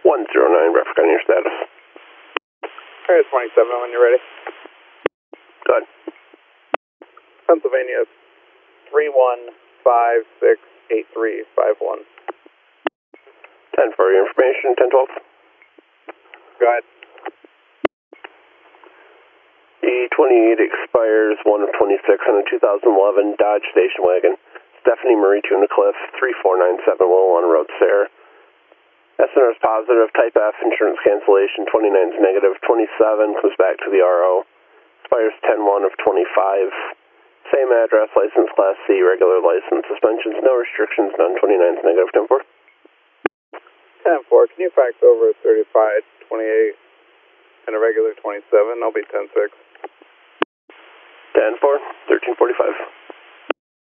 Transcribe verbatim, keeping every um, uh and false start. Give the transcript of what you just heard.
one zero nine, Bradford County, your status. Area twenty-seven, when you're ready. Go ahead. Pennsylvania, three one five six eight three five one. ten for your information, ten twelve. Go ahead. E twenty-eight expires one of twenty-six on a two thousand eleven Dodge Station Wagon. Stephanie Marie Tunnicliffe, three four nine seven Willow Road, Sarah. S N R is positive, type F, insurance cancellation, twenty-nine is negative, twenty-seven comes back to the R O. Expires ten one of twenty-five. Same address, license class C, regular license, suspensions, no restrictions, none, twenty-nine is negative, ten four. ten four, can you fax over a thirty-five twenty-eight and a regular twenty-seven? I'll be ten six. ten four, thirteen forty-five.